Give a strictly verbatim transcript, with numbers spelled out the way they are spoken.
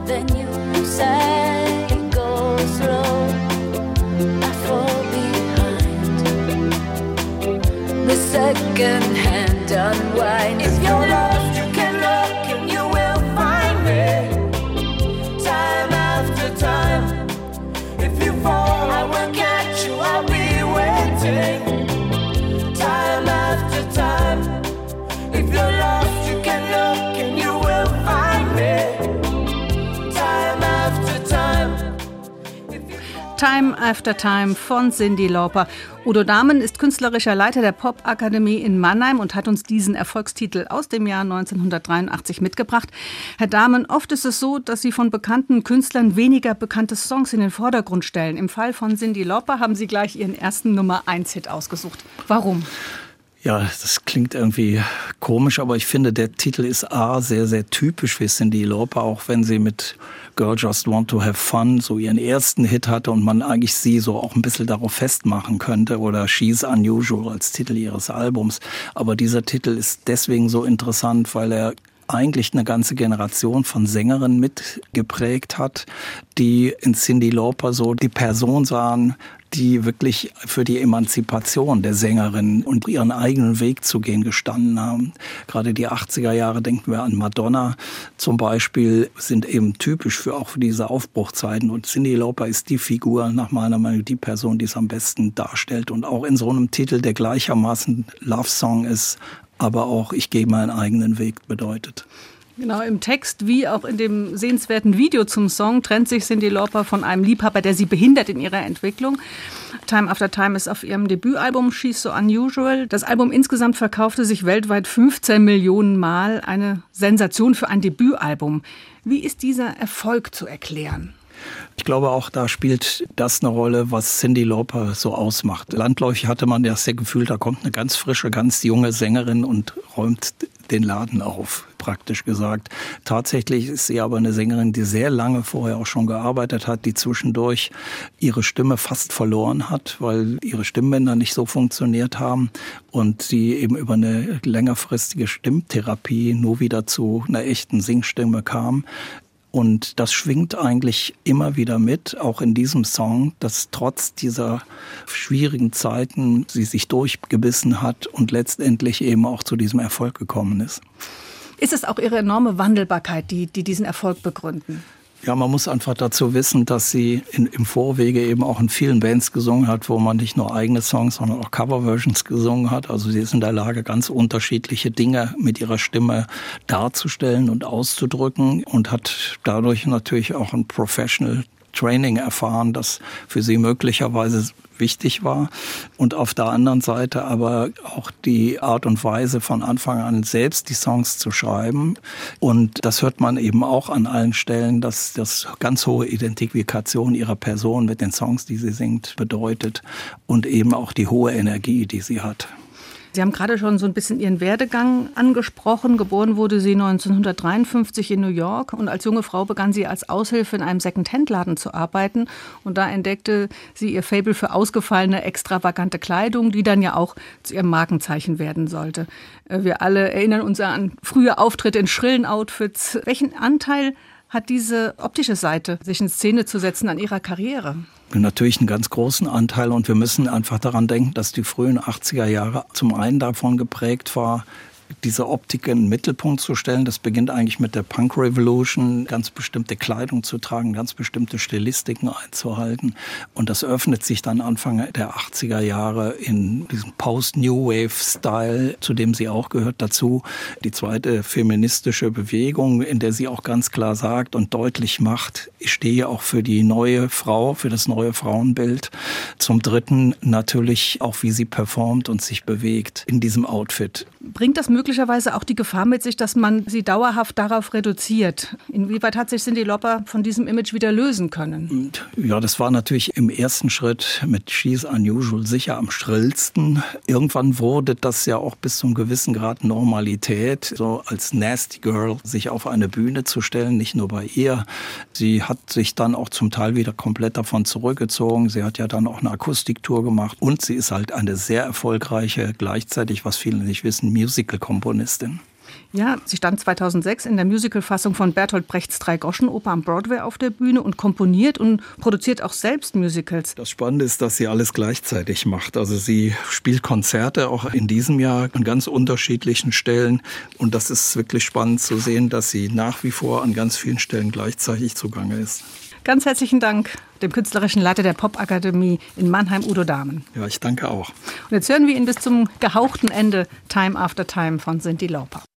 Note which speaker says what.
Speaker 1: then you say go slow. I fall behind. The second hand unwind. If you're lost, you can look and you will find me. Time after time. If you fall, I will catch you. I'll be waiting. Time after time. If you're lost, you can look and you will find me. Time after time.
Speaker 2: Time After Time von Cyndi Lauper. Udo Dahmen ist künstlerischer Leiter der Popakademie in Mannheim und hat uns diesen Erfolgstitel aus dem Jahr neunzehnhundertdreiundachtzig mitgebracht. Herr Dahmen, oft ist es so, dass Sie von bekannten Künstlern weniger bekannte Songs in den Vordergrund stellen. Im Fall von Cyndi Lauper haben Sie gleich Ihren ersten Nummer eins Hit ausgesucht. Warum?
Speaker 3: Ja, das klingt irgendwie komisch, aber ich finde, der Titel ist A, sehr, sehr typisch für Cyndi Lauper, auch wenn sie mit Girl Just Want to Have Fun so ihren ersten Hit hatte und man eigentlich sie so auch ein bisschen darauf festmachen könnte, oder She's Unusual als Titel ihres Albums. Aber dieser Titel ist deswegen so interessant, weil er eigentlich eine ganze Generation von Sängerinnen mitgeprägt hat, die in Cyndi Lauper so die Person sahen, die wirklich für die Emanzipation der Sängerin und ihren eigenen Weg zu gehen gestanden haben. Gerade die achtziger Jahre, denken wir an Madonna zum Beispiel, sind eben typisch für auch für diese Aufbruchzeiten. Und Cyndi Lauper ist die Figur, nach meiner Meinung, die Person, die es am besten darstellt. Und auch in so einem Titel, der gleichermaßen Love-Song ist, aber auch ich gehe meinen eigenen Weg bedeutet.
Speaker 2: Genau, im Text wie auch in dem sehenswerten Video zum Song trennt sich Cyndi Lauper von einem Liebhaber, der sie behindert in ihrer Entwicklung. Time After Time ist auf ihrem Debütalbum She's So Unusual. Das Album insgesamt verkaufte sich weltweit fünfzehn Millionen Mal. Eine Sensation für ein Debütalbum. Wie ist dieser Erfolg zu erklären?
Speaker 3: Ich glaube, auch da spielt das eine Rolle, was Cyndi Lauper so ausmacht. Landläufig hatte man das Gefühl, da kommt eine ganz frische, ganz junge Sängerin und räumt den Laden auf, praktisch gesagt. Tatsächlich ist sie aber eine Sängerin, die sehr lange vorher auch schon gearbeitet hat, die zwischendurch ihre Stimme fast verloren hat, weil ihre Stimmbänder nicht so funktioniert haben und sie eben über eine längerfristige Stimmtherapie nur wieder zu einer echten Singstimme kam. Und das schwingt eigentlich immer wieder mit, auch in diesem Song, dass trotz dieser schwierigen Zeiten sie sich durchgebissen hat und letztendlich eben auch zu diesem Erfolg gekommen ist.
Speaker 2: Ist es auch ihre enorme Wandelbarkeit, die, die diesen Erfolg begründen?
Speaker 3: Ja, man muss einfach dazu wissen, dass sie in, im Vorwege eben auch in vielen Bands gesungen hat, wo man nicht nur eigene Songs, sondern auch Coverversions gesungen hat. Also sie ist in der Lage, ganz unterschiedliche Dinge mit ihrer Stimme darzustellen und auszudrücken und hat dadurch natürlich auch ein Professional Training erfahren, das für sie möglicherweise wichtig war. Und auf der anderen Seite aber auch die Art und Weise, von Anfang an selbst die Songs zu schreiben. Und das hört man eben auch an allen Stellen, dass das ganz hohe Identifikation ihrer Person mit den Songs, die sie singt, bedeutet. Und eben auch die hohe Energie, die sie hat.
Speaker 2: Sie haben gerade schon so ein bisschen Ihren Werdegang angesprochen. Geboren wurde sie neunzehnhundertdreiundfünfzig in New York und als junge Frau begann sie als Aushilfe in einem Second-Hand-Laden zu arbeiten. Und da entdeckte sie ihr Faible für ausgefallene, extravagante Kleidung, die dann ja auch zu ihrem Markenzeichen werden sollte. Wir alle erinnern uns an frühe Auftritte in schrillen Outfits. Welchen Anteil hat diese optische Seite, sich in Szene zu setzen, an ihrer Karriere?
Speaker 3: Natürlich einen ganz großen Anteil und wir müssen einfach daran denken, dass die frühen achtziger Jahre zum einen davon geprägt war, diese Optik in den Mittelpunkt zu stellen. Das beginnt eigentlich mit der Punk Revolution, ganz bestimmte Kleidung zu tragen, ganz bestimmte Stilistiken einzuhalten. Und das öffnet sich dann Anfang der achtziger Jahre in diesem Post-New Wave-Style, zu dem sie auch gehört dazu. Die zweite feministische Bewegung, in der sie auch ganz klar sagt und deutlich macht, ich stehe auch für die neue Frau, für das neue Frauenbild. Zum Dritten natürlich auch, wie sie performt und sich bewegt in diesem Outfit.
Speaker 2: Bringt das möglicherweise auch die Gefahr mit sich, dass man sie dauerhaft darauf reduziert? Inwieweit hat sich Cyndi Lauper von diesem Image wieder lösen können?
Speaker 3: Ja, das war natürlich im ersten Schritt mit She's Unusual sicher am schrillsten. Irgendwann wurde das ja auch bis zu einem gewissen Grad Normalität, so als Nasty Girl sich auf eine Bühne zu stellen, nicht nur bei ihr. Sie hat sich dann auch zum Teil wieder komplett davon zurückgezogen. Sie hat ja dann auch eine Akustiktour gemacht und sie ist halt eine sehr erfolgreiche, gleichzeitig, was viele nicht wissen, Musical-Komponistin.
Speaker 2: Ja, sie stand zweitausendsechs in der Musicalfassung von Bertolt Brechts Dreigroschenoper am Broadway auf der Bühne und komponiert und produziert auch selbst Musicals.
Speaker 3: Das Spannende ist, dass sie alles gleichzeitig macht. Also sie spielt Konzerte auch in diesem Jahr an ganz unterschiedlichen Stellen. Und das ist wirklich spannend zu sehen, dass sie nach wie vor an ganz vielen Stellen gleichzeitig zugange ist.
Speaker 2: Ganz herzlichen Dank dem künstlerischen Leiter der Popakademie in Mannheim, Udo Dahmen.
Speaker 3: Ja, ich danke auch.
Speaker 2: Und jetzt hören wir ihn bis zum gehauchten Ende Time After Time von Cyndi Lauper.